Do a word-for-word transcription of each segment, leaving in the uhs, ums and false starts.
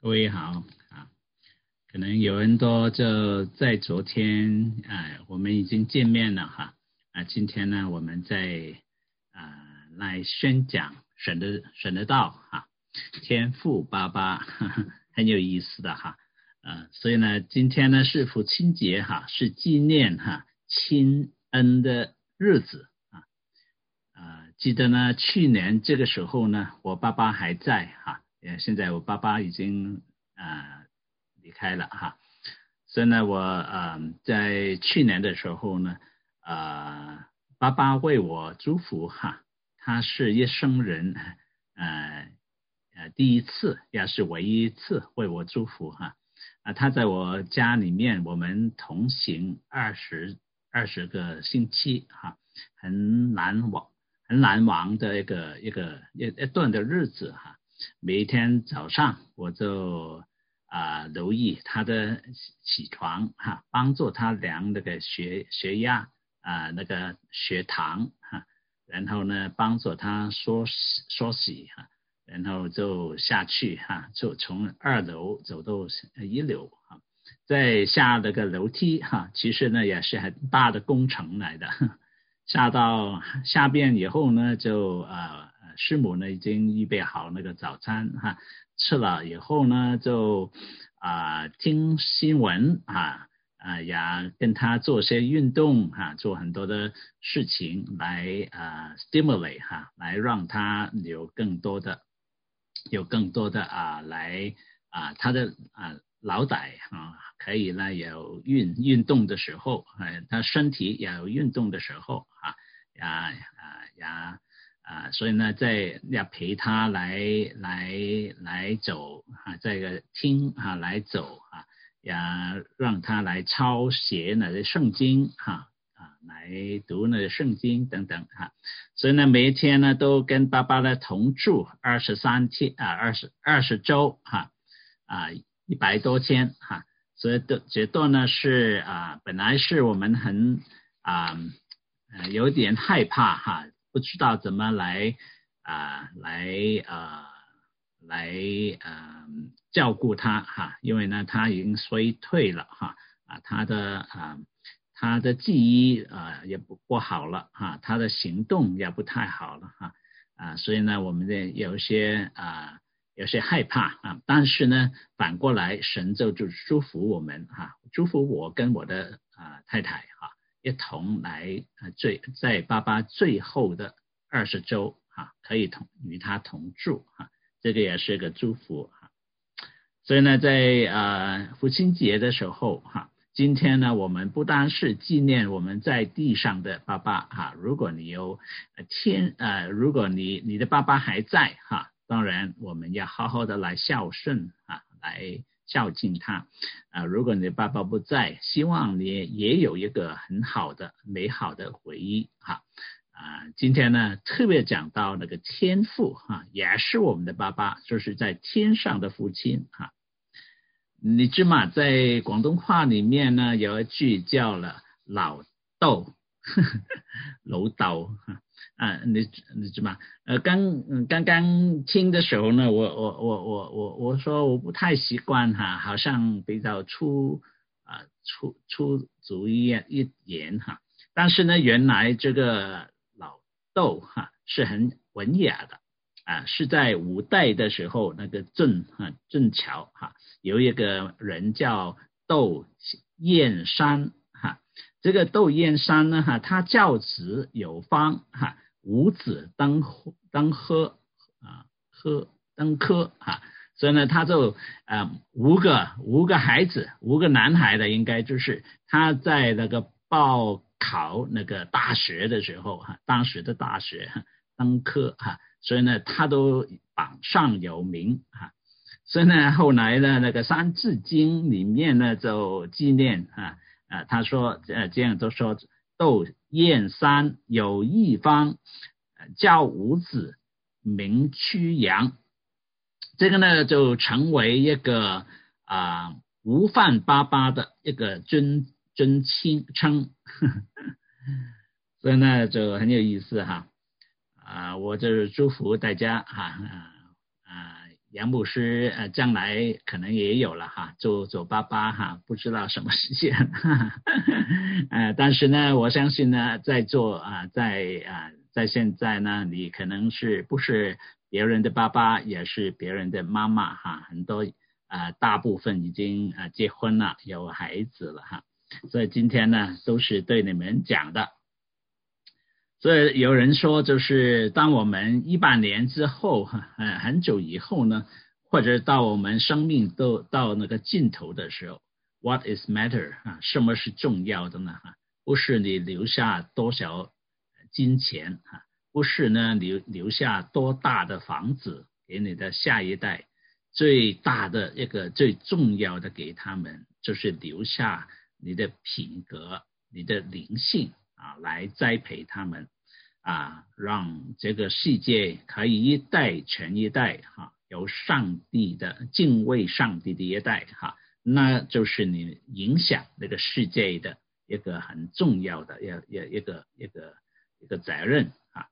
各位好啊，可能有人多就在昨天啊，我们已经见面了哈啊，今天呢，我们再啊来宣讲神的神的道哈，天父爸爸呵呵很有意思的哈啊，所以呢，今天呢是父亲节哈，是纪念哈亲恩的日子啊啊，记得呢去年这个时候呢，我爸爸还在哈。现在我爸爸已经啊、呃、离开了哈，所以呢我呃在去年的时候呢，呃爸爸为我祝福哈，他是一生人呃呃第一次也是唯一一次为我祝福哈啊、呃、他在我家里面我们同行二十二十个星期哈，很难忘很难忘的一个一个一一段的日子哈。每一天早上我就啊、呃、留意他的起床哈，帮助他量那个血血压啊、呃、那个血糖哈，然后呢帮助他梳梳洗哈，然后就下去哈，就从二楼走到一楼哈，再下那个楼梯哈，其实呢也是很大的工程来的，下到下边以后呢就呃。师母呢已经预备好那个早餐哈，吃了以后呢就啊、呃、听新闻啊啊也跟他做些运动哈，做很多的事情来啊、呃、stimulate 哈，来让他有更多的有更多的啊来啊他的啊脑袋啊可以呢有运运动的时候，呃他身体也有运动的时候啊呀啊呀。啊，所以呢，在要陪他来来来走啊，这个听啊来走啊，呀让他来抄写那些圣经哈啊，来读那些圣经等等哈。所以呢，每一天呢都跟爸爸呢同住二十三天啊，二十二十周哈啊，一百多天哈。所以这这段呢是啊，本来是我们很啊呃有点害怕哈。不知道怎么来啊、呃、来啊、呃、来啊、呃、照顾他哈，因为呢他已经衰退了哈啊，他的啊、呃、他的记忆啊、呃、也不不好了哈，他的行动也不太好了哈啊，所以呢我们的有些啊、呃、有些害怕啊，但是呢反过来神就就祝福我们哈，祝福我跟我的啊、呃、太太哈。一同来呃最在爸爸最后的二十周哈，可以同与他同住哈，这个也是个祝福哈。所以呢，在呃父亲节的时候哈，今天呢，我们不单是纪念我们在地上的爸爸哈，如果你有天呃，如果你你的爸爸还在哈，当然我们要好好的来孝顺啊，来孝敬他啊、呃。如果你的爸爸不在，希望你也有一个很好的美好的回忆哈啊、呃。今天呢，特别讲到那个天父哈、啊，也是我们的爸爸，就是在天上的父亲哈。你知吗？在广东话里面呢，有一句叫了老豆，老豆啊，你你知吗？呃，刚刚刚听的时候呢，我我我我我我说我不太习惯哈，好像比较粗啊、呃、粗粗俗一一点哈，但是呢，原来这个老豆哈是很文雅的。啊，是在五代的时候，那个郑啊郑桥哈、啊，有一个人叫窦燕山哈、啊，这个窦燕山呢哈、啊，他教子有方哈、啊，五子登登科啊科登科哈，所以呢他就啊五个五个孩子，五个男孩的应该就是他在那个报考那个大学的时候哈、啊，当时的大学登科哈。啊所以呢，他都榜上有名啊。所以呢，后来呢，那个《三字经》里面呢，就纪念啊啊，他说呃这样都说，窦燕山有一方，教五子名曲阳。这个呢，就成为一个啊吴范爸爸的一个尊尊称，所以呢，就很有意思哈。啊，我就是祝福大家哈啊啊， 杨牧师呃将来可能也有了哈，做做爸爸哈，不知道什么时间，呃，但是呢，我相信呢，在做啊，在啊，在现在呢，你可能是不是别人的爸爸，也是别人的妈妈哈，很多啊，大部分已经啊结婚了，有孩子了哈，所以今天呢，都是对你们讲的。所以有人说，就是当我们一百年之后，呃，很久以后呢，或者到我们生命都到那个尽头的时候 ，What is matter 啊？什么是重要的呢？哈，不是你留下多少金钱啊，不是呢留留下多大的房子给你的下一代，最大的一个最重要的给他们，就是留下你的品格、你的灵性。啊，来栽培他们啊，让这个世界可以一代传一代哈、啊，有上帝的敬畏上帝的一代哈、啊，那就是你影响这个世界的一个很重要的一一一个一个一个责任啊。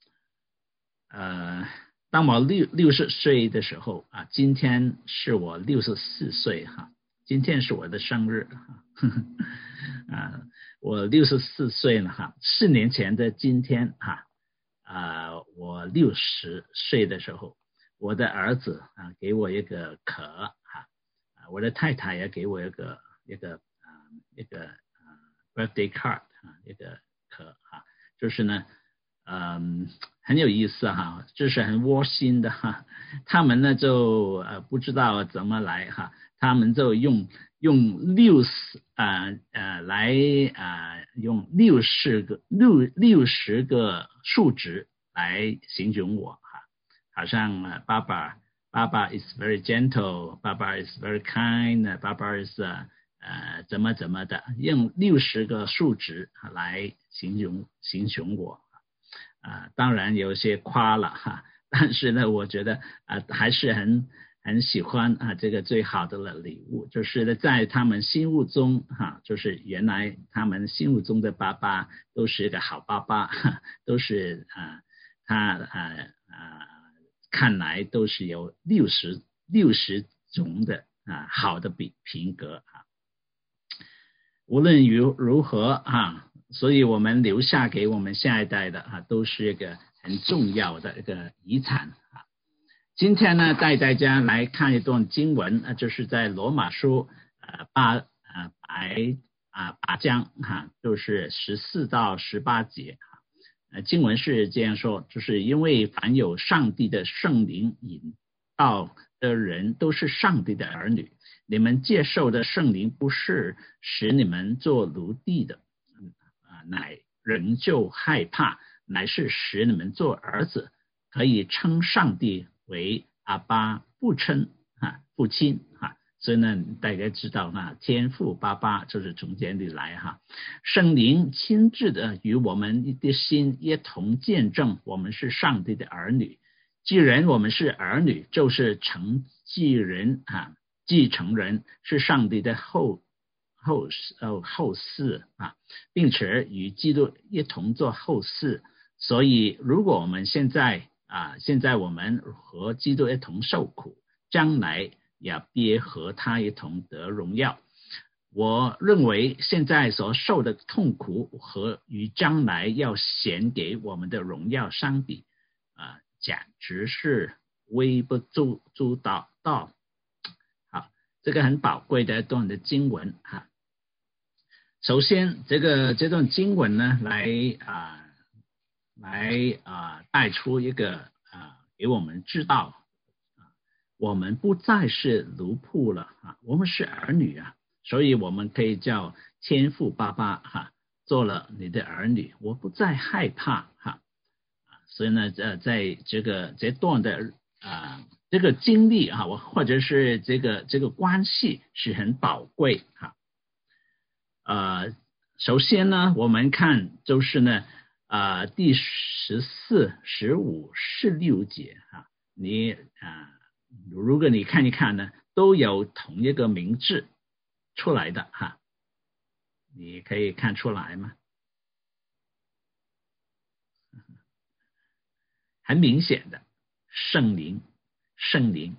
呃，当我六六十岁的时候啊，今天是我六十四岁哈、啊，今天是我的生日哈、啊，啊。我六十四岁了哈，四年前的今天哈，啊、呃，我六十岁的时候，我的儿子啊给我一个壳哈，啊，我的太太也给我一个一个啊一个啊 birthday card 啊一个壳哈，就是呢，嗯，很有意思哈，就是很窝心的哈，他们呢就呃不知道怎么来哈，他们就用。用六十啊呃来啊、呃、用六十个六六十个数值来形容我哈，好像、呃、爸爸爸爸 is very gentle， 爸爸 is very kind， 爸爸 is 呃怎么怎么的，用六十个数值来形容形容我啊、呃，当然有些夸了哈，但是呢，我觉得啊、呃、还是很。很喜欢啊，这个最好的礼物就是在他们心目中哈、啊，就是原来他们心目中的爸爸都是一个好爸爸，都是啊，他啊啊看来都是有六十六十种的啊好的品品格啊。无论如如何啊，所以我们留下给我们下一代的啊，都是一个很重要的一个遗产啊。今天呢，带大家来看一段经文，呃，就是在罗马书呃八呃白啊八章哈，就是十四到十八节哈。呃，经文是这样说，就是因为凡有上帝的圣灵引导的人，都是上帝的儿女。你们接受的圣灵不是使你们做奴隶的，啊，乃仍旧害怕，乃是使你们做儿子，可以称上帝为阿爸，不称啊父亲啊，所以呢，大家知道呢，天父爸爸就是从这里来哈。圣灵亲自的与我们的心一同见证，我们是上帝的儿女。既然我们是儿女，就是承继人啊，继承人，是上帝的后后呃后嗣啊，并且与基督一同做后嗣。所以，如果我们现在啊，现在我们和基督一同受苦，将来也必和他一同得荣耀。我认为现在所受的痛苦和与将来要显给我们的荣耀相比，啊，简直是微不足足道道。好，这个很宝贵的一段的经文哈。首先，这个这段经文呢，来啊。来啊，带出一个啊，给我们知道啊，我们不再是奴仆了啊，我们是儿女啊，所以我们可以叫天父爸爸哈、啊，做了你的儿女，我不再害怕哈啊，所以呢，呃，在这个这段的啊这个经历啊，我或者是这个这个关系是很宝贵哈。呃，首先呢，我们看就是呢。啊、呃，第十四、十五、十六节哈，你啊、呃，如果你看一看呢，都有同一个名字出来的哈，你可以看出来吗？很明显的，圣灵，圣灵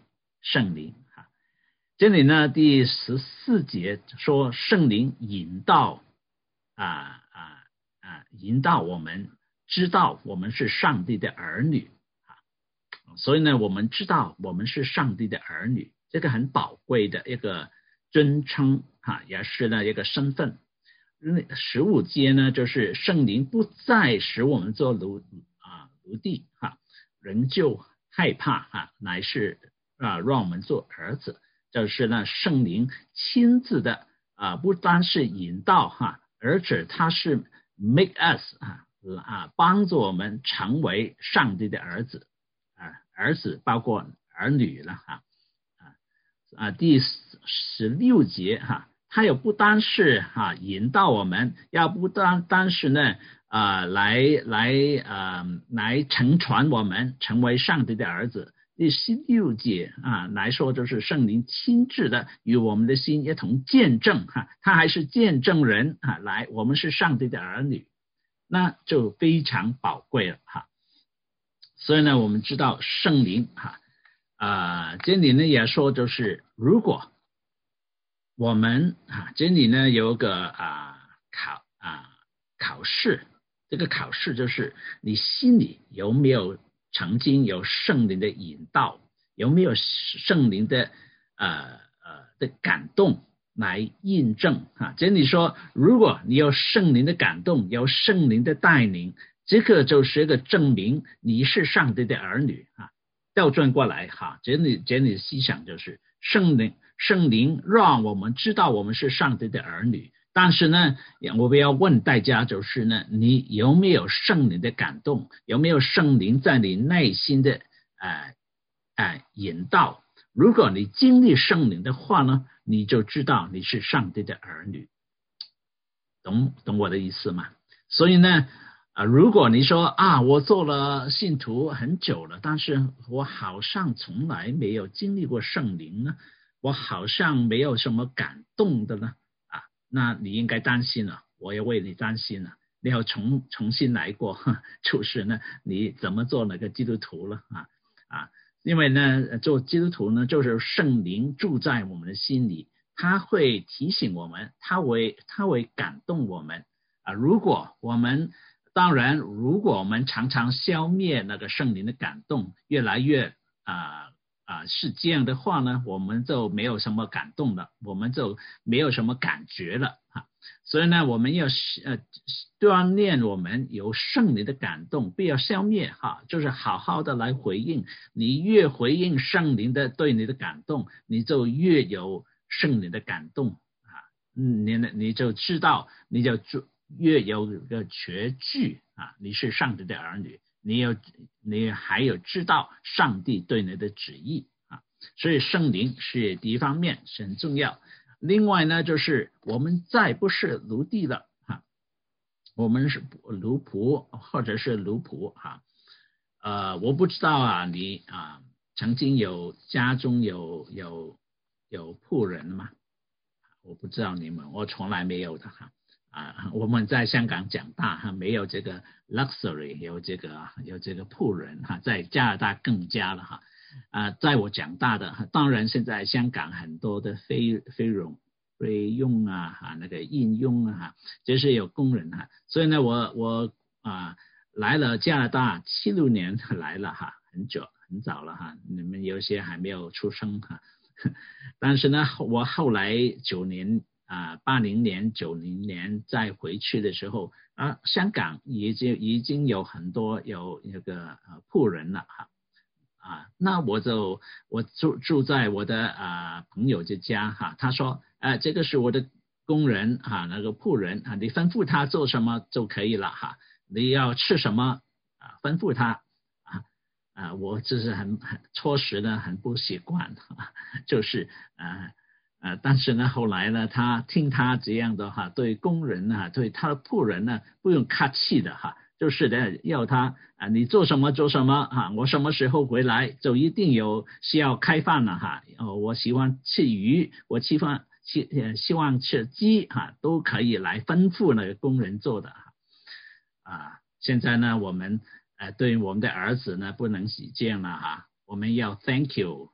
圣灵哈。这里呢第十四节说圣灵引导啊啊啊引导我们知道我们是上帝的儿女啊，所以呢我们知道我们是上帝的儿女，这个很宝贵的一个尊称哈，也是呢一个身份。十五节呢就是圣灵不再使我们做奴啊奴隶哈，人就害怕哈，乃是啊让我们做儿子。就是呢圣灵亲自的啊不单是引导哈，而且他是 make us 啊啊帮助我们成为上帝的儿子啊，儿子包括儿女了哈啊啊第十六节哈。他也不单是哈、啊、引导我们，要不单单是呢啊、呃、来来啊、呃、来承传我们成为上帝的儿子。第十六节啊来说，就是圣灵亲自的与我们的心一同见证哈、啊，他还是见证人啊，来我们是上帝的儿女，那就非常宝贵了哈。所以呢，我们知道圣灵哈啊，这里呢也说就是如果我们啊，这里呢有个啊考啊考试，这个考试就是你心里有没有曾经有圣灵的引导，有没有圣灵的呃呃的感动来印证啊？这里说，如果你有圣灵的感动，有圣灵的带领，这个就是一个证明你是上帝的儿女啊。调转过来哈，这里这里思想就是圣灵。圣灵让我们知道我们是上帝的儿女，但是呢，我们要问大家就是呢，你有没有圣灵的感动？有没有圣灵在你内心的呃呃引导？如果你经历圣灵的话呢，你就知道你是上帝的儿女，懂懂我的意思吗？所以呢，啊，如果你说啊，我做了信徒很久了，但是我好像从来没有经历过圣灵呢。我好像没有什么感动的呢啊，那你应该担心了，我也为你担心了，你要重重新来过，就是呢，你怎么做那个基督徒了啊啊？因为呢，做基督徒呢，就是圣灵住在我们的心里，他会提醒我们，他会他会感动我们啊。如果我们当然，如果我们常常消灭那个圣灵的感动，越来越啊。啊，是这样的话呢，我们就没有什么感动了，我们就没有什么感觉了啊。所以呢，我们要呃锻炼我们有圣灵的感动，不要消灭哈，就是好好的来回应。你越回应圣灵的对你的感动，你就越有圣灵的感动啊。嗯，你你就知道，你就越有个觉知啊，你是上帝的儿女。你有，你还有知道上帝对你的旨意啊，所以圣灵是第一方面是很重要。另外呢，就是我们再不是奴隶了啊，我们是奴仆或者是奴仆哈、啊。呃，我不知道啊，你啊曾经有家中有有有仆人吗？我不知道你们，我从来没有的哈。啊，我们在香港长大哈，没有这个 luxury， 有这个有这个仆人哈，在加拿大更加了哈。啊，在我长大的，当然现在香港很多的菲菲佣菲佣啊哈，那个印佣啊哈，就是有工人哈。所以呢，我我啊来了加拿大七六年来了哈，很久很早了哈，你们有些还没有出生哈。但是呢，我后来九年。啊，八零年、九零年再回去的时候啊，香港已经已经有很多有那个呃仆人了哈啊，那我就我住住在我的啊朋友的家哈，他说啊这个是我的工人哈，那个仆人啊，你吩咐他做什么就可以了哈，你要吃什么啊吩咐他啊啊，我就是很很初时呢很不习惯，就是啊。呃，但是呢，后来呢，他听他这样的哈，对工人啊，对他的仆人呢，不用客气的哈，就是的要他啊，你做什么做什么哈，我什么时候回来就一定有需要开饭了哈，哦，我喜欢吃鱼，我希望希希望吃鸡哈，都可以来吩咐那个工人做的哈。啊，现在呢，我们呃对我们的儿子呢，不能是这样了哈，我们要 thank you 啊。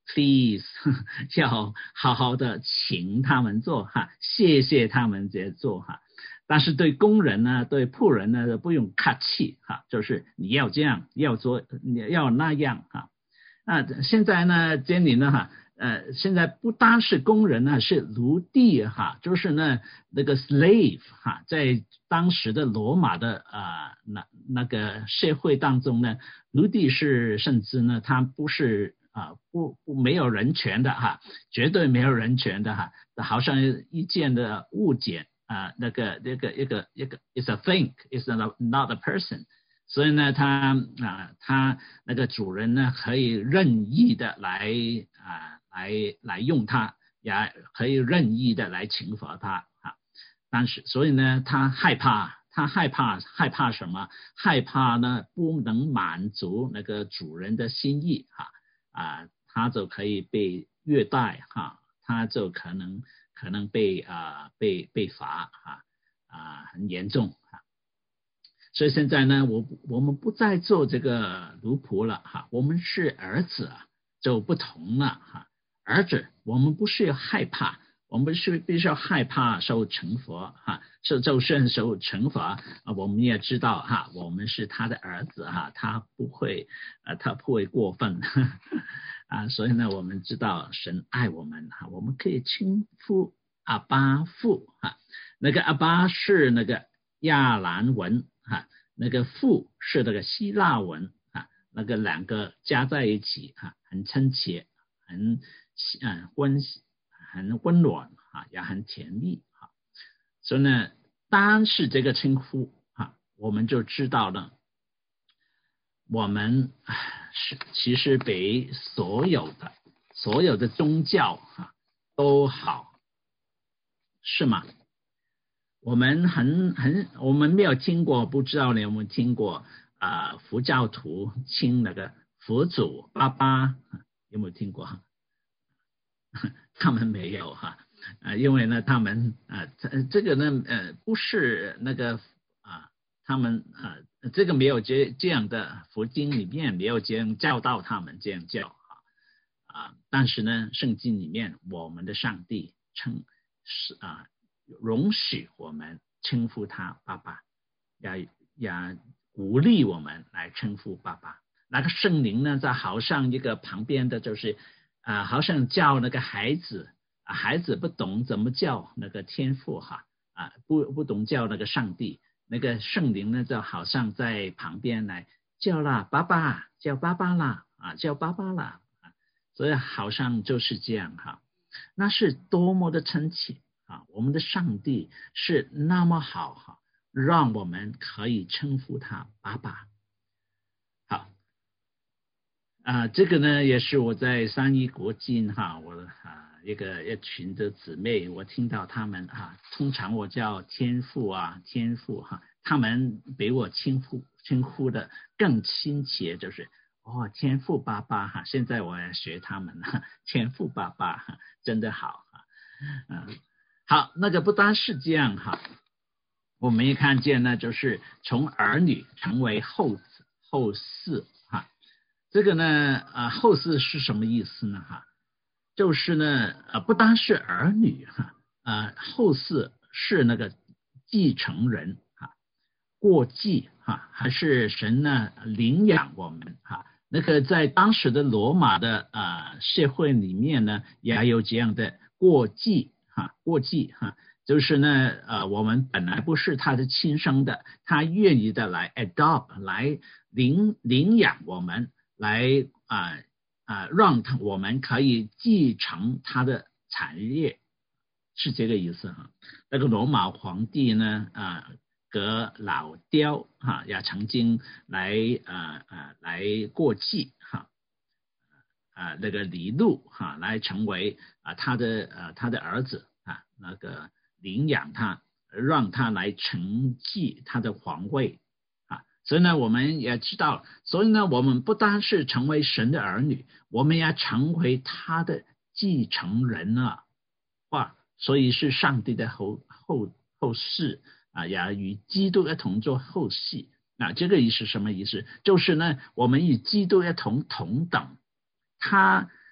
please 要好好的请他们做哈，谢谢他们这做哈。但是对工人呢，对仆人呢，不用客气哈，就是你要这样，要做，你要那样哈。那现在呢，这里呢哈，呃，现在不单是工人呢，是奴隶哈，就是呢那个 slave 哈，在当时的罗马的啊、呃、那那个社会当中呢，奴隶是甚至呢，他不是啊、呃、不不没有人权的哈，绝对没有人权的哈，好像一件的物件。啊、呃，那个那个一个一个 is a thing, is not not a person， 所以呢，他啊、呃，他那个主人呢，可以任意的来啊、呃，来来用它，也可以任意的来惩罚他啊。但是，所以呢，他害怕，他害怕害怕什么？害怕呢，不能满足那个主人的心意哈啊、呃，他就可以被虐待哈，他就可能。可能被啊、呃、被被罚啊啊、呃、很严重啊，所以现在呢，我我们不再做这个奴仆了哈，我们是儿子啊，就不同了哈。儿子，我们不是要害怕，我们是必须要害怕受惩罚哈，受就算受惩罚啊，我们也知道哈，我们是他的儿子哈，他不会啊，他不会过分。啊，所以呢，我们知道神爱我们哈，我们可以称呼阿爸父哈。那个阿爸是那个亚兰文哈，那个父是那个希腊文哈，那个两个加在一起哈，很亲切，很嗯温很温暖哈，也很甜蜜哈。所以呢，单是这个称呼哈，我们就知道了。我们是其实比所有的所有的宗教哈都好，是吗？我们很很我们没有听过，不知道你有没有听过啊、呃？佛教徒称那个佛祖爸爸，有没有听过？他们没有哈，呃，因为呢，他们啊、呃，这个呢，呃，不是那个啊、呃，他们啊、呃，这个没有这这样的佛经里面没有这样教导他们这样教啊啊、呃，但是呢，圣经里面我们的上帝称是啊、呃，容许我们称呼他爸爸，也也鼓励我们来称呼爸爸。那个圣灵呢，在好像一个旁边的就是。啊、呃，好像叫那个孩子，啊，孩子不懂怎么叫那个天父哈，啊，不不懂叫那个上帝，那个圣灵呢就好像在旁边来叫啦，爸爸，叫爸爸啦，啊，叫爸爸啦，啊，所以好像就是这样哈，那是多么的亲切啊！我们的上帝是那么好哈，让我们可以称呼他爸爸。好。啊，这个呢也是我在三一国境哈，我啊一个一群的姊妹，我听到他们哈，通常我叫天父啊，天父哈，他们比我称呼称呼的更亲切，就是哦天父爸爸哈，现在我要学他们哈，天父爸爸哈，真的好哈，嗯，好，那个不单是这样哈，我们也看见呢，就是从儿女成为后子后嗣。这个呢，啊，后嗣是什么意思呢？哈，就是呢，呃，不单是儿女哈，啊，后嗣是那个继承人哈，过继哈，还是神呢领养我们哈？那个在当时的罗马的啊社会里面呢，也有这样的过继哈，过继哈，就是呢，呃，我们本来不是他的亲生的，他愿意的来 adopt 来领领养我们。来啊啊、呃呃，让他我们可以继承他的产业，是这个意思哈。那个罗马皇帝呢啊，格老雕哈也曾经来啊啊、呃、来过继哈啊、呃、那个李禄哈来成为啊、呃、他的呃他的儿子啊那个领养他，让他来承继他的皇位。所以呢，我们也知道，所以呢，我们不单是成为神的儿女，我们也成为他的继承人了，哇！所以是上帝的后后后世啊，也与基督一同做后系。那、啊、这个意思什么意思？就是呢，我们与基督一同同等，他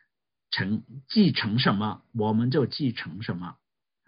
承继承什么，我们就继承什么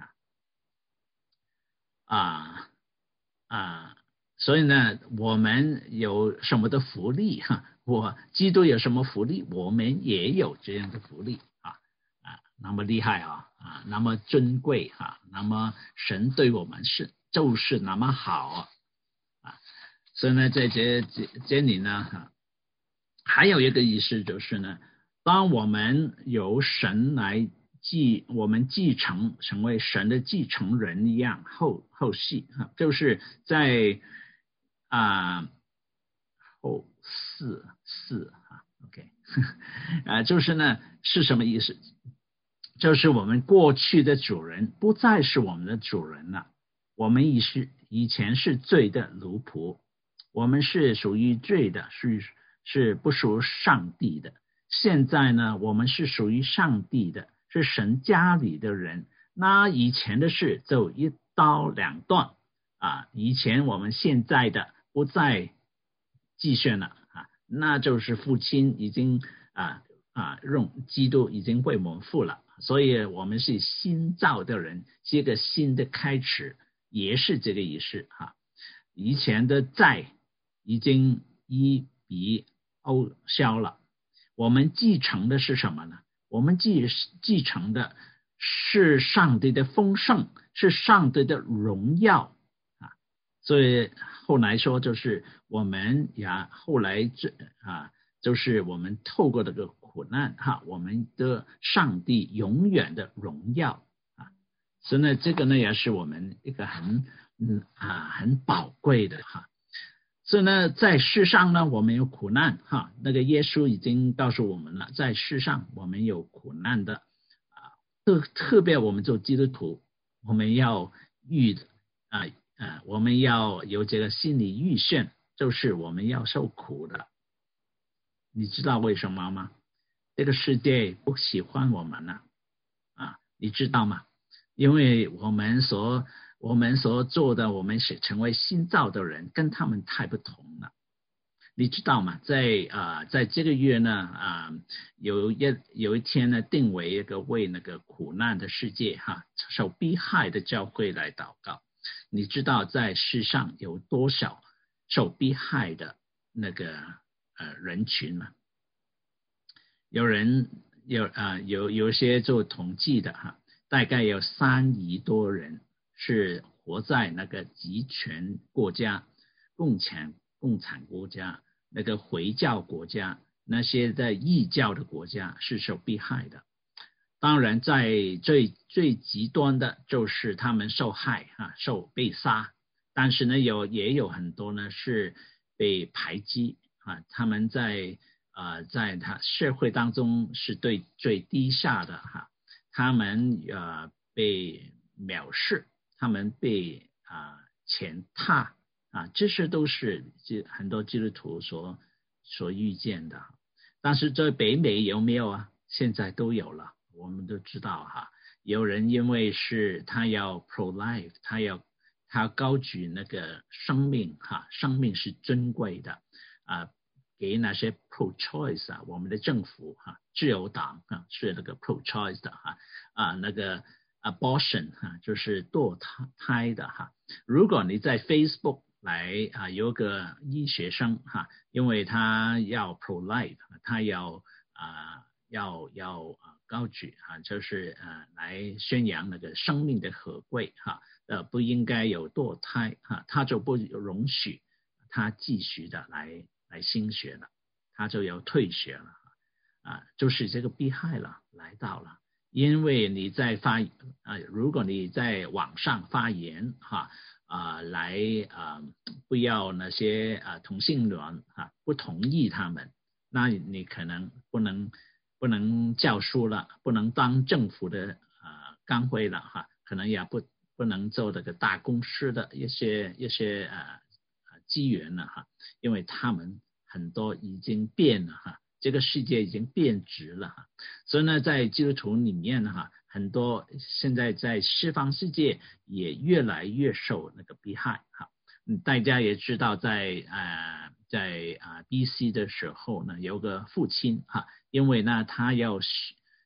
啊啊啊！所以呢，我们有什么的福利哈？我基督有什么福利，我们也有这样的福利啊啊，那么厉害啊啊，那么珍贵哈、啊，那么神对我们是就是那么好啊，所以呢，在这这这里呢哈、啊，还有一个意思就是呢，当我们由神来继我们继承成为神的继承人一样后后续哈，就是在啊后四四哈 OK 啊，就是呢是什么意思？就是我们过去的主人不再是我们的主人了，我们以是以前是罪的奴仆，我们是属于罪的，是是不属上帝的。现在呢，我们是属于上帝的，是神家里的人。那以前的事就一刀两断啊，以前我们现在的不再继续了啊，那就是父亲已经啊啊用基督已经为我们付了，所以我们是新造的人，是一个新的开始，也是这个意思哈、啊。以前的债已经一笔勾销了，我们继承的是什么呢？我们继继承的是上帝的丰盛，是上帝的荣耀啊！所以后来说就是我们呀，后来这啊，就是我们透过这个苦难哈、啊，我们的上帝永远的荣耀啊！所以呢，这个呢也是我们一个很嗯啊很宝贵的哈。所以呢，在世上呢，我们有苦难哈，那个耶稣已经告诉我们了，在世上我们有苦难的啊，特特别我们做基督徒，我们要预啊啊，我们要有这个心理预选，就是我们要受苦的。你知道为什么吗？这个世界不喜欢我们了啊，你知道吗？因为我们所我们所做的，我们是成为新造的人，跟他们太不同了。你知道吗？在啊、呃，在这个月呢啊、呃，有一有一天呢，定为一个为那个苦难的世界哈，受迫害的教会来祷告。你知道在世上有多少受迫害的那个呃人群吗？有人有啊、呃、有有些做统计的哈。大概有三亿多人是活在那个集权国家、共产共产国家、那个回教国家、那些在异教的国家是受迫害的。当然，在最最极端的就是他们受害啊，受被杀。但是呢，有也有很多呢是被排挤啊，他们在啊、呃、在他社会当中是对最低下的哈。他们呃被藐视，他们被啊、呃、践踏啊，这些都是很多基督徒所所遇见的。但是在北美有没有啊？现在都有了，我们都知道哈。有人因为是他要 pro life， 他要他高举那个生命哈，生命是珍贵的啊。给那些 pro choice 啊，我们的政府哈、啊，自由党啊是那个 pro choice 的哈啊，那个 abortion 哈、啊，就是堕胎的哈。如果你在 Facebook 来啊，有个医学生哈、啊，因为他要 pro life， 他要啊要要啊高举啊，就是啊来宣扬那个生命的可贵哈，呃不应该有堕胎哈，他就不容许他继续的来。来新学了，他就要退学了啊，就是这个迫害了来到了，因为你在发啊，如果你在网上发言哈啊，来啊不要那些啊同性恋啊不同意他们，那你可能不能不能教书了，不能当政府的啊岗位了哈，可能也不不能做这个大公司的一些一些啊。机缘了哈，因为他们很多已经变了哈，这个世界已经变质了哈，所以呢，在基督徒里面哈，很多现在在西方世界也越来越受那个迫害哈。大家也知道在，在呃在啊 B C 的时候呢，有个父亲哈，因为呢他要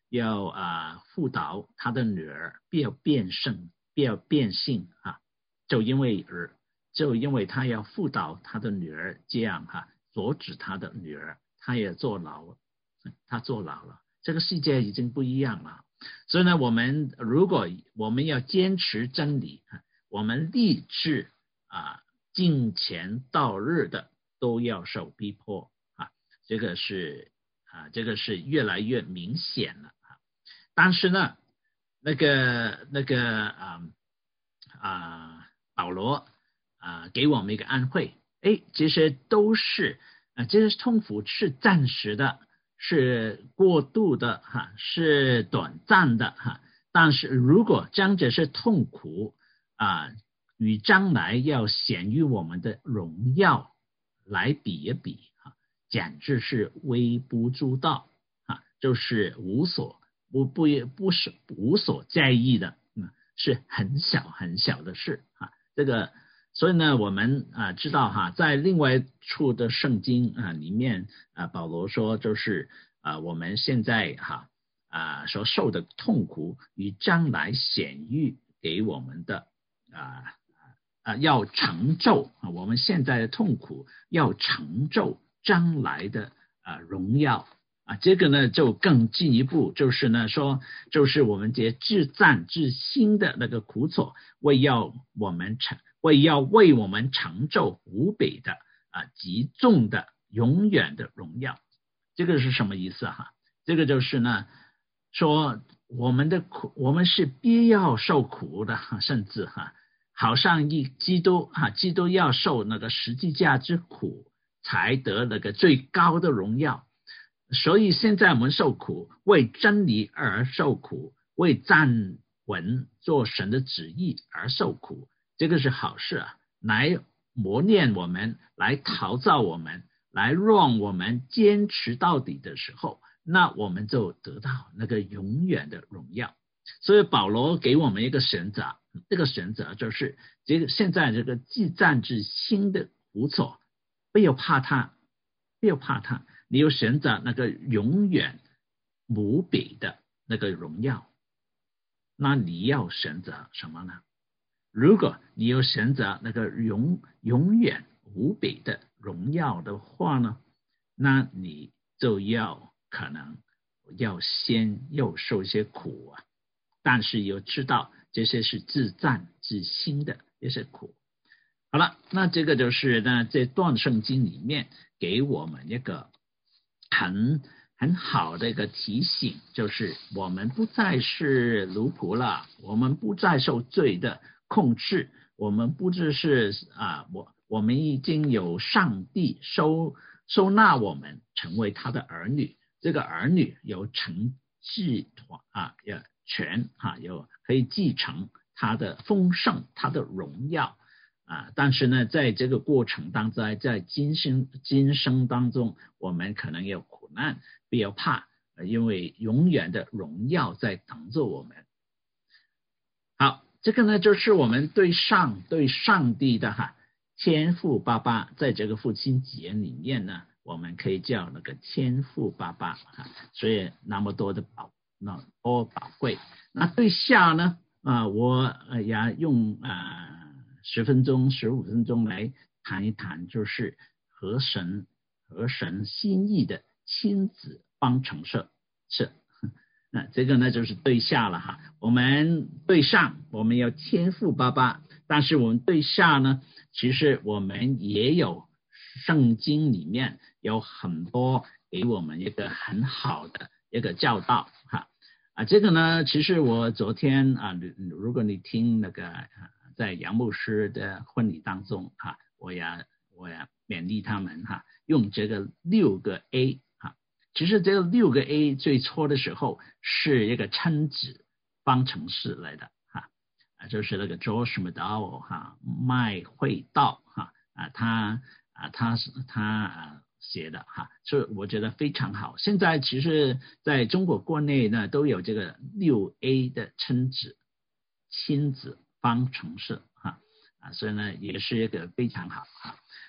要啊辅导他的女儿不要变性，不要变性啊，就因为而就因为他要辅导他的女儿，这样哈、啊，阻止他的女儿，他也坐牢了，他坐牢了。这个世界已经不一样了，所以呢，我们如果我们要坚持真理，我们立志啊，敬虔度日的都要受逼迫啊，这个是啊，这个是越来越明显了啊。但是呢，那个那个啊啊，保罗啊给我们一个安慰，哎，这些都是啊，这些痛苦是暂时的，是过度的哈，是短暂的哈。但是如果将这些痛苦啊与将来要显于我们的荣耀来比一比哈，简直是微不足道啊，就是无所不不不是无所在意的，嗯，是很小很小的事啊。这个，所以呢，我们啊知道哈，在另外处的圣经啊里面啊，保罗说就是啊我们现在哈啊所受的痛苦与将来显喻给我们的啊啊要成就啊我们现在的痛苦要成就将来的啊荣耀。啊，这个呢就更进一步，就是呢说，就是我们这至赞至心的那个苦楚，为要我们成，为要为我们成就无比的啊极重的永远的荣耀。这个是什么意思哈？这个就是呢说我们的苦，我们是必要受苦的哈，甚至哈，好像一基督哈，基督要受那个十字架之苦，才得那个最高的荣耀。所以现在我们受苦，为真理而受苦，为站稳做神的旨意而受苦，这个是好事啊，来磨练我们，来陶造我们，来让我们坚持到底的时候，那我们就得到那个永远的荣耀。所以保罗给我们一个选择，这个选择就是这个现在这个既战至新的苦楚，不要怕它，不要怕它。你有选择那个永远无比的那个荣耀，那你要选择什么呢？如果你有选择那个永永远无比的荣耀的话呢，那你就要可能要先要受一些苦啊，但是又知道这些是自战自心的这些苦。好了，那这个就是呢这段圣经里面给我们一个很很好的一个提醒，就是我们不再是奴仆了，我们不再受罪的控制，我们不只是啊，我我们已经有上帝收收纳我们成为他的儿女，这个儿女有承继啊，有权啊，有可以继承他的丰盛，他的荣耀。啊，但是呢，在这个过程当中，在今生今生当中，我们可能有苦难，不要怕，因为永远的荣耀在等着我们。好，这个呢，就是我们对上对上帝的哈天父爸爸，在这个父亲节里面呢，我们可以叫那个天父爸爸哈，所以那么多的宝，那多宝贵。那对下呢，啊，我也用啊。十分钟、十五分钟来谈一谈，就是和神、和神心意的亲子方程式。是，那这个呢就是对下了哈。我们对上，我们有天父爸爸，但是我们对下呢，其实我们也有圣经里面有很多给我们一个很好的一个教导哈。啊，这个呢，其实我昨天啊，如果你听那个。在杨牧师的婚礼当中哈，我也我也勉励他们哈，用这个六个 A 哈，其实这个六个 A 最初的时候是一个称子方程式来的哈，啊就是那个 George McDowell 哈麦会道哈啊他啊他是他啊写的哈，所以我觉得非常好。现在其实在中国国内呢都有这个六 A 的称子亲子方程式哈啊，所以呢也是一个非常好哈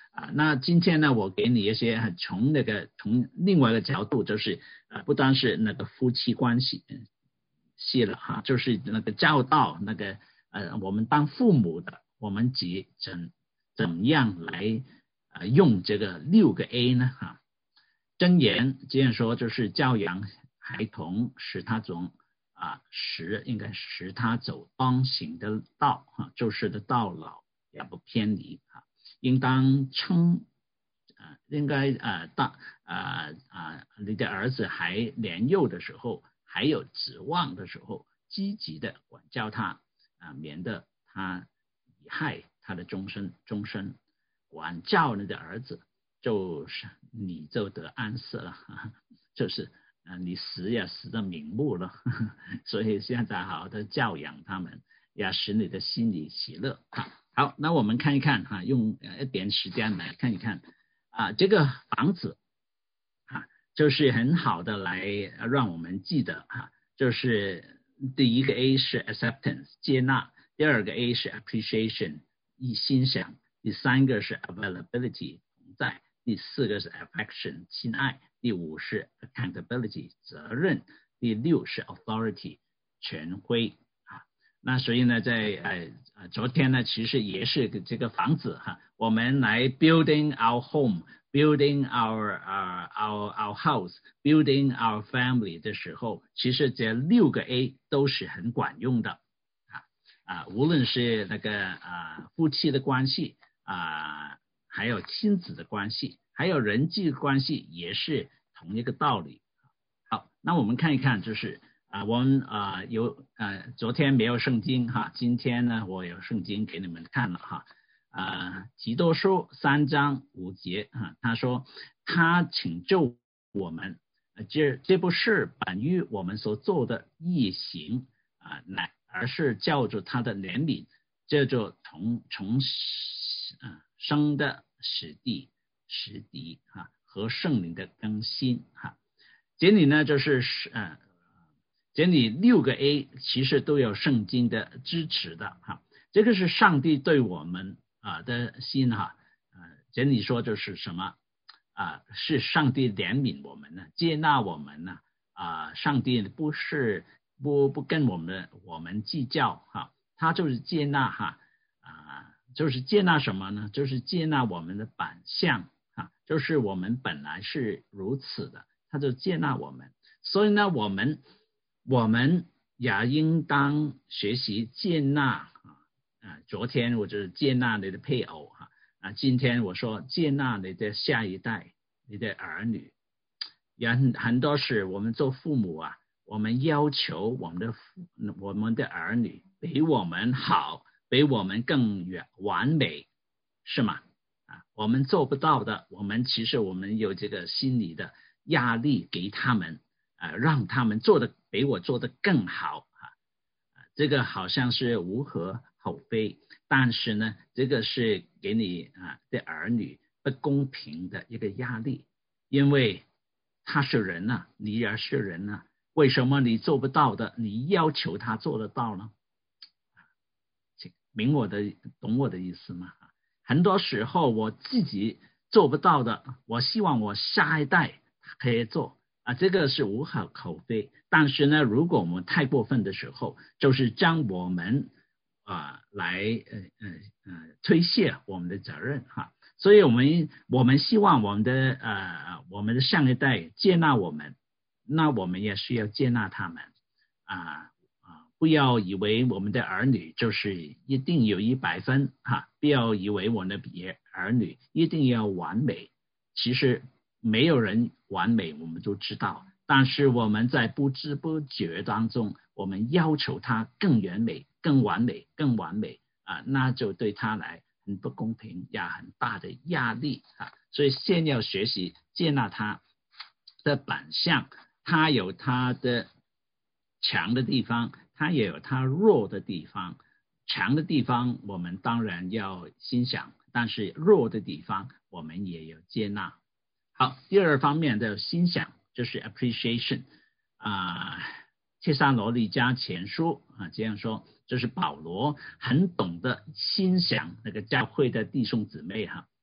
啊，那今天呢，我给你一些从那个从另外一个角度，就是呃，不单是那个夫妻关系系了哈，就是那个教导那个呃，我们当父母的，我们怎怎怎么样来呃用这个六个 A 呢哈？箴言这样说，就是教养孩童，使他从啊使应该使他走当行的道哈，就是的道老也不偏离哈。应当称啊、呃，应该啊大啊啊，你的儿子还年幼的时候，还有指望的时候，积极的管教他啊，免得他贻害他的终身终身。管教你的儿子，就是你就得安息了，就是啊，你死也死的瞑目了，所以现在好好的教养他们，也使你的心里喜乐。好，那我们看一看哈，用一点时间来看一看啊，这个房子啊，就是很好的来让我们记得哈，就是第一个 A 是 acceptance 接纳，第二个 A 是 appreciation 一欣赏，第三个是 availability 同在，第四个是 affection 亲爱，第五是 accountability 责任，第六是 authority 权威。那所以呢，在呃呃昨天呢，其实也是这个房子哈，我们来 building our home，building our uh, our our house，building our family 的时候，其实这六个 A 都是很管用的啊啊，无论是那个啊夫妻的关系啊，还有亲子的关系，还有人际关系，也是同一个道理。好，那我们看一看，就是啊，我们啊有呃，昨天没有圣经哈，今天呢我有圣经给你们看了哈。啊，提多书三章五节啊，他说他拯救我们，这这不是本于我们所做的义行啊，乃而是叫做他的怜悯，这就从从啊生的使地使敌哈和圣灵的更新哈。这里呢就是呃。这里六个 A 其实都有圣经的支持的哈，这个是上帝对我们啊的心哈，呃，这里说就是什么啊？是上帝怜悯我们呢，接纳我们呢啊，上帝不是不不跟我们我们计较哈，他就是接纳哈啊，就是接纳什么呢？就是接纳我们的本相哈，就是我们本来是如此的，他就接纳我们，所以呢，我们。我们也应当学习接纳啊！昨天我就是接纳你的配偶哈啊，今天我说接纳你的下一代，你的儿女。也很很多时我们做父母啊，我们要求我们的我们的儿女比我们好，比我们更完美，是吗？啊，我们做不到的，我们其实我们有这个心理的压力给他们。呃，让他们做的比我做的更好啊，这个好像是无可厚非，但是呢，这个是给你啊的儿女不公平的一个压力，因为他是人呐、啊，你也是人呐、啊，为什么你做不到的，你要求他做得到呢？明我的懂我的意思吗？很多时候我自己做不到的，我希望我下一代可以做。啊，这个是无可厚非，但是呢，如果我们太过分的时候，就是将我们啊、呃、来呃呃呃推卸我们的责任哈。所以我们我们希望我们的呃我们的上一代接纳我们，那我们也需要接纳他们啊啊、呃，不要以为我们的儿女就是一定有一百分哈，不要以为我们的儿女一定要完美，其实。没有人完美，我们都知道，但是我们在不知不觉当中，我们要求他更完美、更完美、更完美啊，那就对他来很不公平，也很大的压力啊。所以先要学习接纳他的本相，他有他的强的地方，他也有他弱的地方。强的地方我们当然要欣赏，但是弱的地方我们也要接纳。好，第二方面的欣赏就是 appreciation 啊，帖撒罗尼迦前书啊这样说，就是保罗很懂得欣赏那个教会的弟兄姊妹哈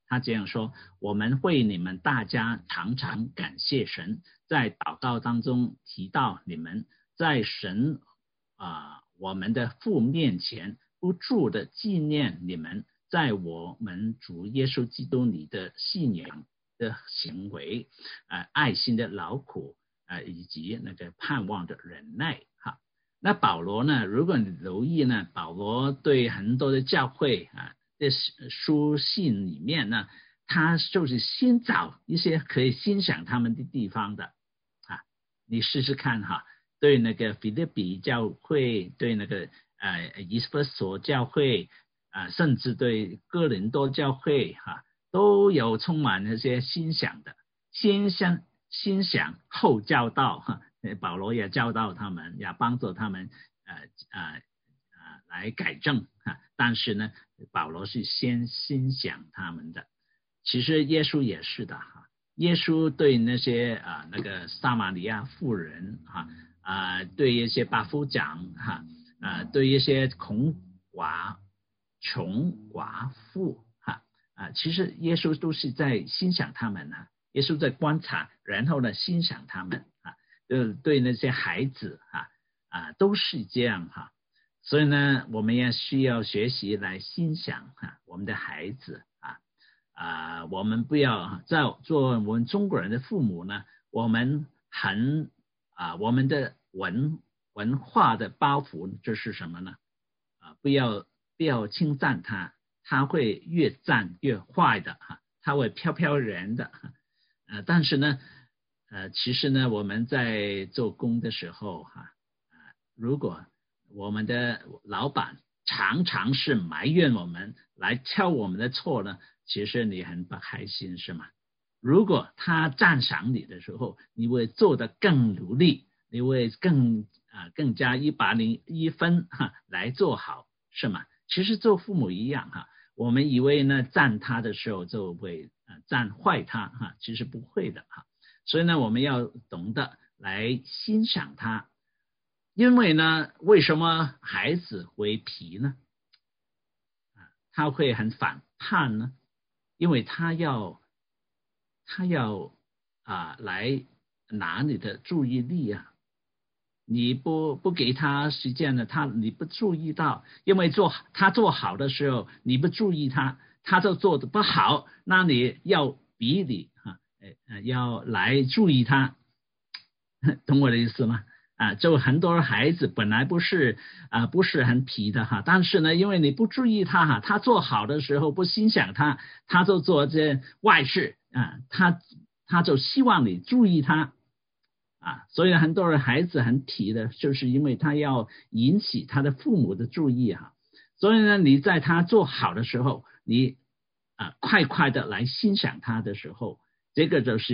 他这样说：我们为你们大家常常感谢神，在祷告当中提到你们，在神啊、呃、我们的父面前不住的纪念你们在我们主耶稣基督里的信仰的行为，呃爱心的劳苦，呃以及那个盼望的忍耐哈。那保罗呢，如果你留意呢，保罗对很多的教会啊的书信里面呢，他就是先找一些可以欣赏他们的地方的啊，你试试看哈。对那个腓立比教会，对那个呃以弗所教会啊、呃，甚至对哥林多教会哈、啊，都有充满那些欣赏的，先想欣赏后教导哈。保罗也教导他们，也帮助他们呃呃呃来改正哈。但是呢，保罗是先欣赏他们的。其实耶稣也是的哈。耶稣对那些啊、呃、那个撒玛利亚妇人哈啊、呃，对一些百夫长哈啊、呃，对一些穷寡穷寡妇哈啊，其实耶稣都是在欣赏他们哈。耶稣在观察，然后呢欣赏他们啊。呃，对那些孩子啊啊都是这样哈。所以呢，我们也需要学习来欣赏哈我们的孩子啊。啊、呃，我们不要在做我们中国人的父母呢，我们很啊、呃，我们的文文化的包袱就是什么呢？啊、呃，不要不要称赞他，他会越赞越坏的哈，他会飘飘然的哈。呃，但是呢，呃，其实呢，我们在做工的时候哈，啊、呃，如果我们的老板常常是埋怨我们，来挑我们的错呢，其实你很不开心是吗？如果他赞赏你的时候，你会做得更努力，你会更啊、呃、更加一百零一分哈来做好是吗？其实做父母一样哈，我们以为呢赞他的时候就会呃赞坏他哈，其实不会的哈。所以呢，我们要懂得来欣赏他。因为呢，为什么孩子会皮呢？他会很反叛呢？因为他要他要啊、呃、来拿你的注意力啊，你不不给他时间呢，他你不注意到，因为做他做好的时候你不注意他，他就做的不好，那你要比你哈呃要来注意他，懂我的意思吗？啊，就很多孩子本来不是啊不是很皮的哈，但是呢，因为你不注意他哈，他做好的时候不欣赏他，他就做这坏事啊，他他就希望你注意他啊，所以很多人孩子很皮的，就是因为他要引起他的父母的注意哈，所以呢，你在他做好的时候，你啊快快的来欣赏他的时候，这个就是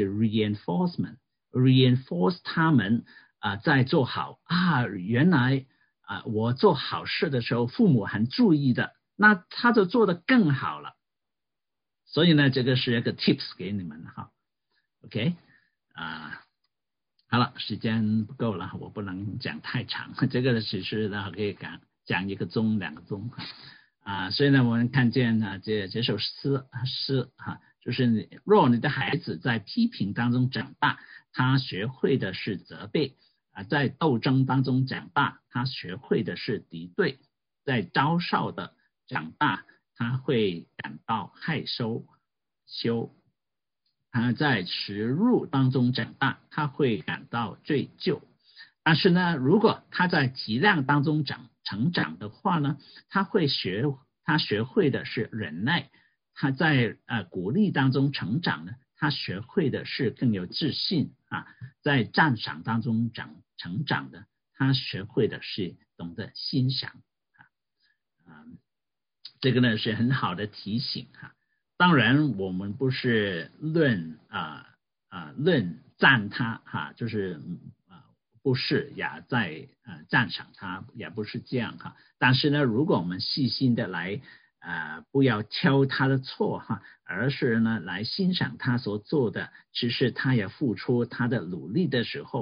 reinforcement。reinforce 他们啊、呃，在做好啊，原来啊、呃，我做好事的时候，父母很注意的，那他就做得更好了。所以呢，这个是一个 tips 给你们哈 ，OK 啊、呃，好了，时间不够了，我不能讲太长，这个其实呢可以讲讲一个钟、两个钟啊、呃，所以呢，我们看见呢，这这首诗诗哈。就是你，若你的孩子在批评当中长大，他学会的是责备啊；在斗争当中长大，他学会的是敌对；在嘲笑的长大，他会感到害羞羞；他在耻辱当中长大，他会感到罪疚。但是呢，如果他在体谅当中长成长的话呢，他会学他学会的是忍耐。他在呃鼓励当中成长呢，他学会的是更有自信啊；在赞赏当中长成长的，他学会的是懂得欣赏啊。嗯，这个呢是很好的提醒哈。当然，我们不是论啊啊论赞他哈，就是啊不是也在呃赞赏他，也不是这样哈。但是呢，如果我们细心的来啊、呃，不要挑他的错哈，而是呢来欣赏他所做的，其实他也付出他的努力的时候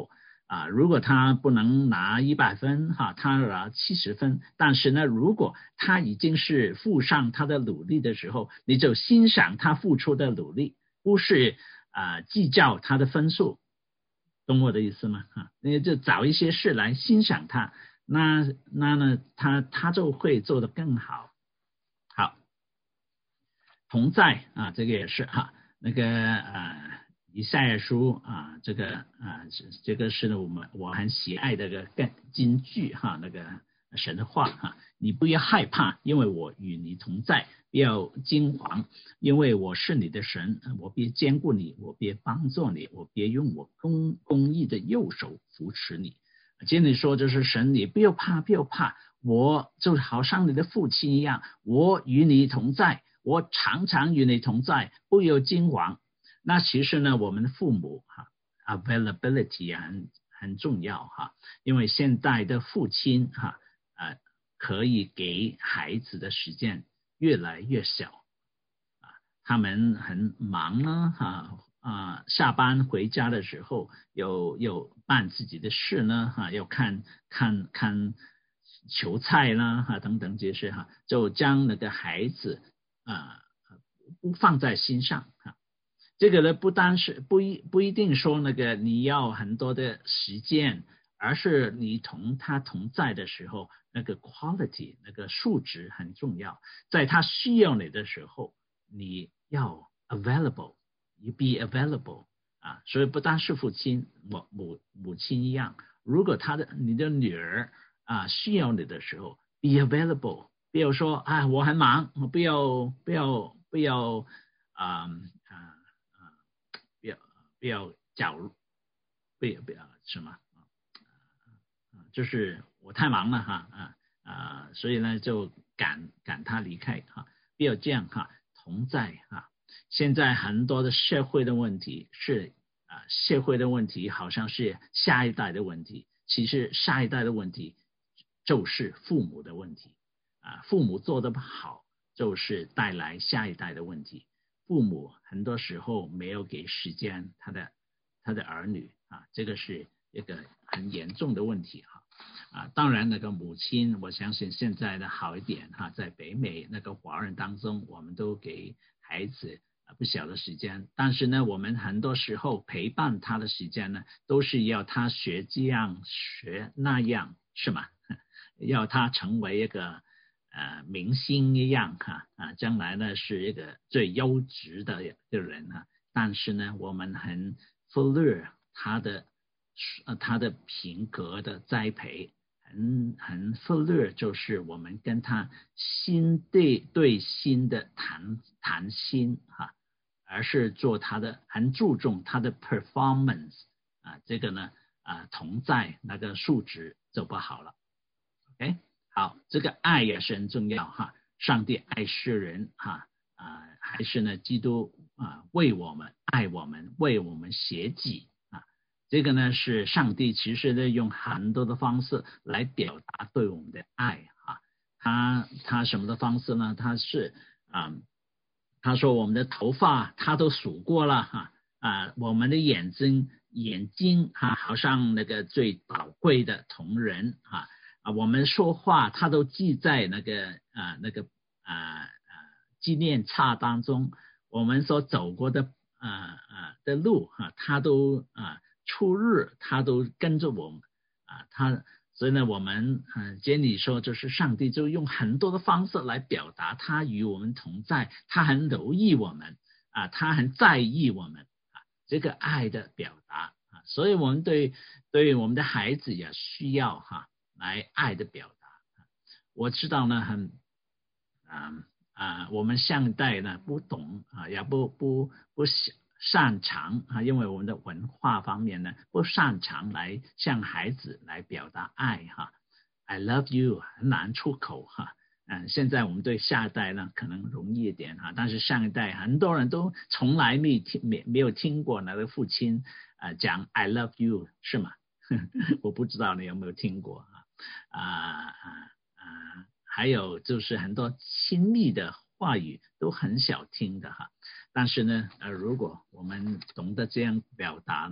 啊，如果他不能拿一百分哈，他拿七十分，但是呢，如果他已经是付上他的努力的时候，你就欣赏他付出的努力，不是啊计较他的分数，懂我的意思吗？哈，你就找一些事来欣赏他，那那呢，他他就会做得更好。好，同在啊，这个也是哈，那个啊。以赛亚书啊，这个啊，这个是我们我很喜爱的个更金句哈，那个神的话哈，你不要害怕，因为我与你同在；不要惊惶，因为我是你的神，我必兼顾你，我必帮助你，我必用我公公义的右手扶持你。今天你说就是神，你不要怕，不要怕，我就好像你的父亲一样，我与你同在，我常常与你同在，不要惊惶。那其实呢，我们的父母哈 ，availability 很很重要哈，因为现在的父亲哈，呃，可以给孩子的时间越来越小，啊，他们很忙呢哈啊，下班回家的时候有有办自己的事呢哈，要看看看球赛啦哈等等这些哈，就将那个孩子啊不放在心上哈。这个呢，不单是不一不一定说那个你要很多的时间，而是你同他同在的时候，那个 quality 那个数值很重要。在他需要你的时候，你要 available， you be available 啊。所以不单是父亲，我母母亲一样，如果他的你的女儿啊需要你的时候 ，be available， 不要说啊我很忙，不要不要不要啊啊。不要不要角入，不要不要什么啊，就是我太忙了哈啊啊，所以呢就赶赶他离开哈，不要这样哈，同在哈。现在很多的社会的问题是啊，社会的问题好像是下一代的问题，其实下一代的问题就是父母的问题啊，父母做得不好，就是带来下一代的问题。父母很多时候没有给时间他的他的儿女啊，这个是一个很严重的问题哈啊。当然那个母亲，我相信现在的好一点哈，在北美那个华人当中，我们都给孩子不小的时间，但是呢，我们很多时候陪伴他的时间呢，都是要他学这样学那样，是吗？要他成为一个呃，明星一样哈啊，将来呢是一个最优质的一个人哈，但是呢，我们很忽略他的呃他的品格的栽培，很很忽略就是我们跟他心对对心的谈谈心哈，而是做他的很注重他的 performance 啊，这个呢啊同在那个数值就不好了 ，OK。好，这个爱也是很重要哈。上帝爱世人哈啊，还是呢，基督啊为我们爱我们，为我们舍己啊。这个呢是上帝其实呢用很多的方式来表达对我们的爱哈。他他什么的方式呢？他是啊，他说我们的头发他都数过了哈啊，我们的眼睛眼睛哈，好像那个最宝贵的铜人哈。啊，我们说话他都记在那个啊那个啊啊纪念册当中，我们所走过的啊啊的路哈，他都啊出日他都跟着我们啊，他所以呢，我们嗯，接你说就是上帝就用很多的方式来表达他与我们同在，他很留意我们啊，他很在意我们啊，这个爱的表达啊，所以我们对对我们的孩子也需要哈。来爱的表达，我知道呢，很啊啊，我们上一代呢不懂啊，也不不不擅长啊，因为我们的文化方面呢不擅长来向孩子来表达爱哈 ，I love you 很难出口哈，嗯，现在我们对下一代呢可能容易一点哈，但是上一代很多人都从来没听没没有听过那个父亲啊讲 I love you 是吗？我不知道你有没有听过啊？啊啊啊！还有就是很多亲密的话语都很少听的哈，但是呢，呃，如果我们懂得这样表达呢，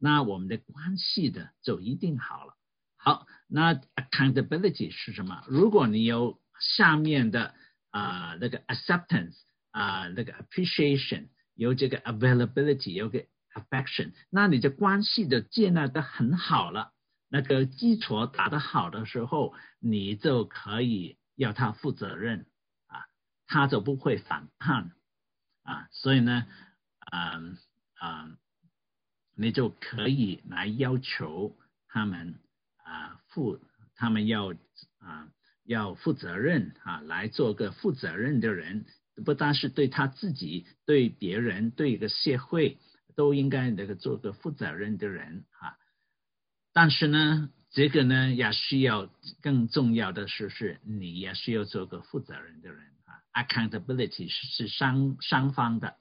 那我们的关系的就一定好了。好，那 accountability 是什么？如果你有下面的啊、呃、那个 acceptance 啊、呃、那个 appreciation， 有这个 availability， 有个 affection， 那你的关系的建立的很好了，那个基础打得好的时候，你就可以要他负责任啊，他就不会反叛啊，所以呢，嗯嗯，你就可以来要求他们啊负，他们要啊要负责任啊，来做个负责任的人，不单是对他自己，对别人，对一个社会，都应该那个做个负责任的人啊。但是呢，这个呢也需要更重要的是，是你也需要做个负责任的人啊。Accountability 是双双方的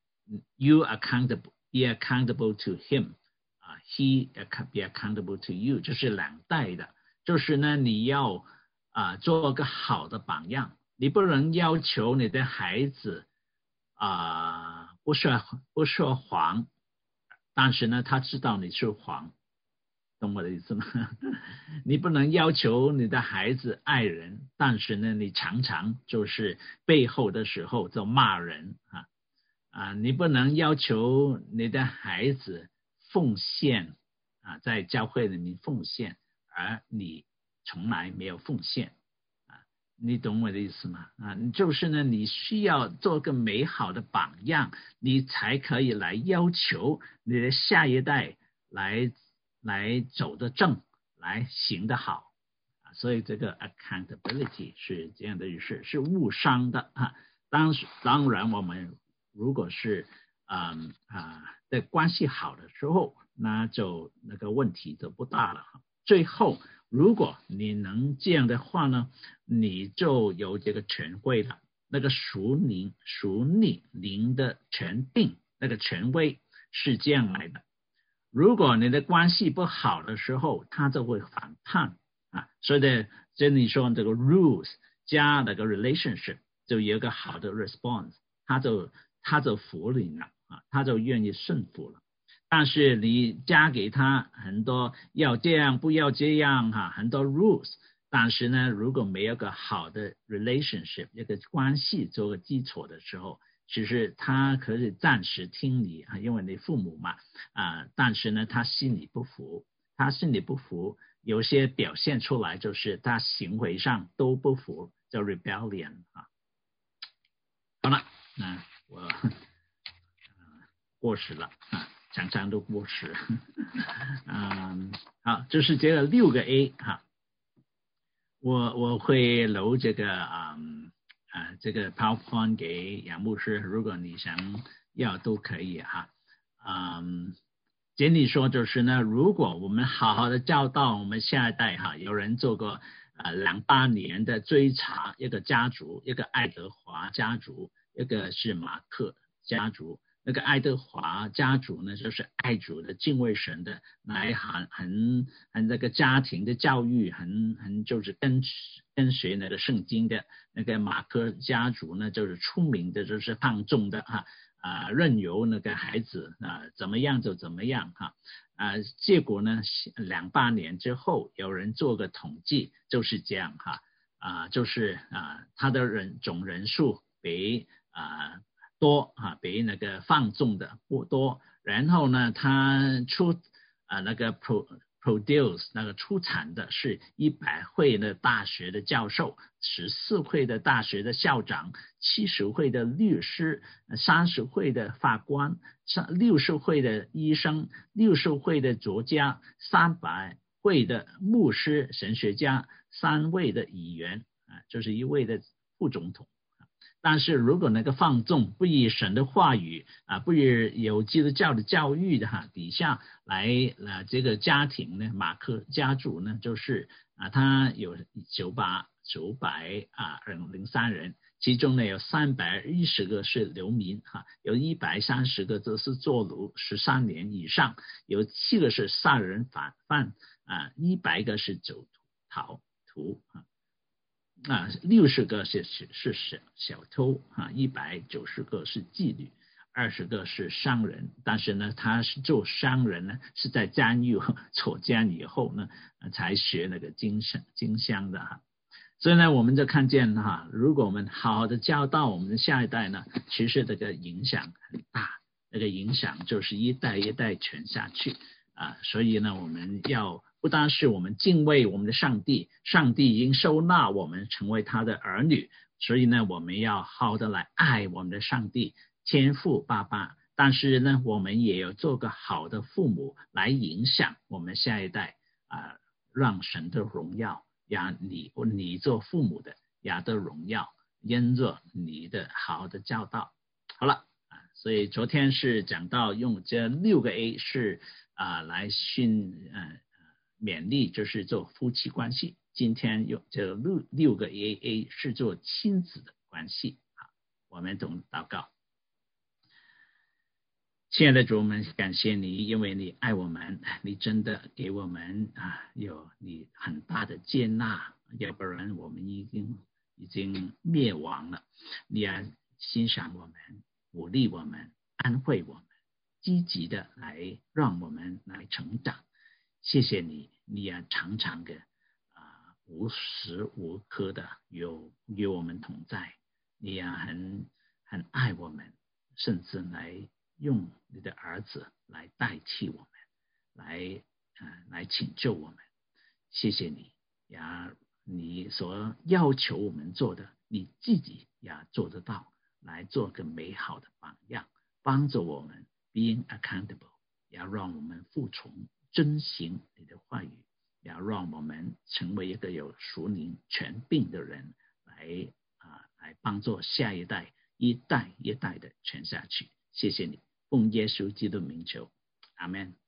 ，You accountable, be accountable to him， 啊 ，He be accountable to you， 就是两代的。就是呢，你要啊做个好的榜样，你不能要求你的孩子啊不说不说谎，但是呢，他知道你是谎。懂我的意思吗？你不能要求你的孩子爱人，但是呢，你常常就是背后的时候就骂人啊啊！你不能要求你的孩子奉献啊，在教会里面奉献，而你从来没有奉献啊！你懂我的意思吗？啊，就是呢，你需要做个美好的榜样，你才可以来要求你的下一代来。来走得正，来行得好啊，所以这个 accountability 是这样的意思，是误伤的啊。当当然，我们如果是嗯啊在关系好的时候，那就那个问题就不大了。最后，如果你能这样的话呢，你就有这个权威了，那个属灵属你灵的权柄，那个权威是这样来的。如果你的关系不好的时候，他就会反叛啊。所以呢，这里说这个 rules 加那个 relationship 就有一个好的 response， 他就他就服你了啊，他就愿意顺服了。但是你加给他很多要这样不要这样哈、啊，很多 rules， 但是呢，如果没有个好的 relationship 一个关系做个基础的时候，其实他可以暂时听你啊，因为你父母嘛啊，但是呢，他心里不服，他心里不服，有些表现出来就是他行为上都不服，叫 rebellion 啊。好了，那我、呃、过时了啊，常常都过时。嗯，好，这是这个六个 A 哈，我我会留这个嗯。啊，这个 PowerPoint 给杨牧师，如果你想要都可以哈。嗯，简历说就是呢，如果我们好好的教导我们下一代哈，有人做过呃两八年的追查，一个家族，一个爱德华家族，一个是马克家族。那个爱德华家族呢，就是爱主的、敬畏神的，来很很很那个家庭的教育，很很就是跟跟随那个圣经的。那个马克家族呢，就是出名的，就是放纵的哈啊，任由那个孩子啊怎么样就怎么样哈啊。结果呢，两八年之后，有人做个统计，就是这样哈啊，就是啊，他的人总人数比啊。多啊，比那个放纵的不多。然后呢，他出啊那个 pro produce 那个出产的是一百位的大学的教授，十四位的大学的校长，七十位的律师，三十位的法官，六十位的医生，六十位的作家，三百位的牧师神学家，三位的议员啊，就是一位的副总统。但是如果那个放纵不以神的话语啊，不以有基督教的教育的哈底下来啊，这个家庭呢，马克家族呢，就是啊，他有九百九百啊零三人，其中呢有三百一十个是流民哈，有一百三十个则是坐牢十三年以上，有七个是杀人犯犯啊，一百个是走逃徒啊。啊，六十个是是是小小偷啊，一百九十个是妓女二十个是商人，但是呢，他是做商人呢，是在监狱坐监以后呢，才学那个经商经商的哈。所以呢，我们就看见哈，如果我们好好的教导我们的下一代呢，其实这个影响很大，那个影响就是一代一代传下去啊。所以呢，我们要不单是我们敬畏我们的上帝，上帝已经收纳我们成为他的儿女，所以呢，我们要好好的来爱我们的上帝。天父爸爸，但是呢，我们也要做个好的父母，来影响我们下一代啊、呃，让神的荣耀呀，你你做父母的呀的荣耀，因着你的好的教导。好了啊，所以昨天是讲到用这六个 A 是啊、呃、来训呃勉励，就是做夫妻关系。今天用这六六个 A A 是做亲子的关系。好，我们总祷告。亲爱的主，我们感谢你，因为你爱我们，你真的给我们啊有你很大的接纳，要不然我们已经已经灭亡了。你要欣赏我们，鼓励我们，安慰我们，积极的来让我们来成长。谢谢你，你也常常的啊无时无刻的有与我们同在，你也很很爱我们，甚至来用你的儿子来代替我们，来呃来拯救我们。谢谢你呀，你所要求我们做的，你自己也做得到，来做个美好的榜样，帮助我们 being accountable， 也让我们服从遵行你的话语，也让我们成为一个有属灵权柄的人，来啊来帮助下一代，一代一代的传下去。谢谢你，奉耶稣基督名求，阿们。